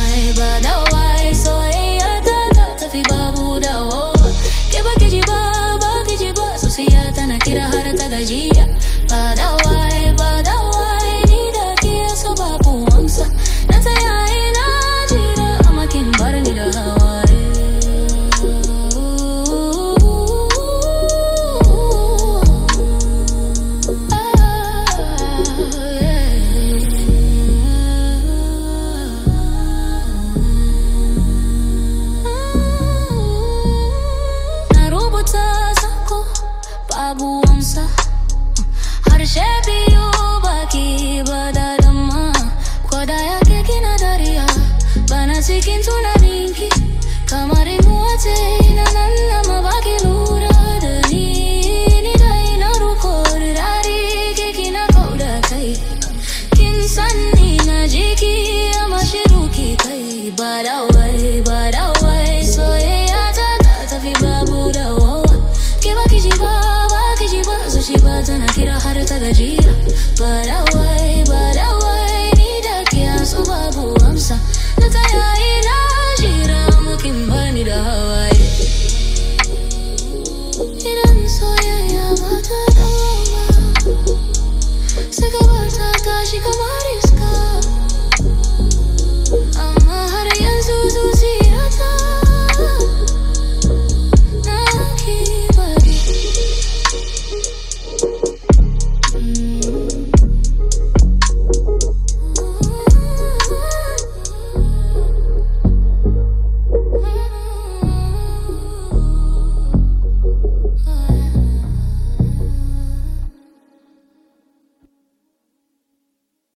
wai soyayya ta tafi babu dawowa. Ke baki ji ba zuciya tana kira har ta gajiya. Ba da wai ni da ke so babu amsa. Na tsaya ina jira amma kin bar ni da hawaye. Babu amsa harshe biyu baki ba da dama. Kwada yake kina dariya bana cikin tunaninki. Kamar imuwace ina nan amma baki lura da ni da ina ruko rari ke kina kauda kai. Kin san ni na jiki amma shiru ki kai. Ba da wai soyayya ta tafi babu dawowa. Ke baki ji ba zuciya tana kira har ta gajiya. Ba da wai ni da ke so babu amsa. Na tsaya ina jira mukin bani da hawaye. Idan soyayya ba ta dawo ba sai ka bar ta tashi kamar